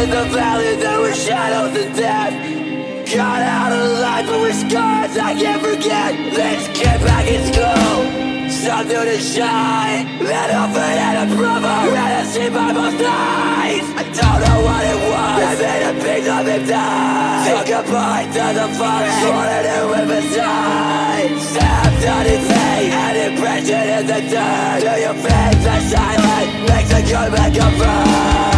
in the valley, there were shadows and death. Got out alive, but with scars I can't forget. This kid back in school, something to shine. That offered and a brother, and a seat by both sides. I don't know what it was, I made a piece of him die. Took a bite to the forest, wanted to live inside. Stabbed on his face, an impression in the dirt. To your face, the silence makes a good man come from.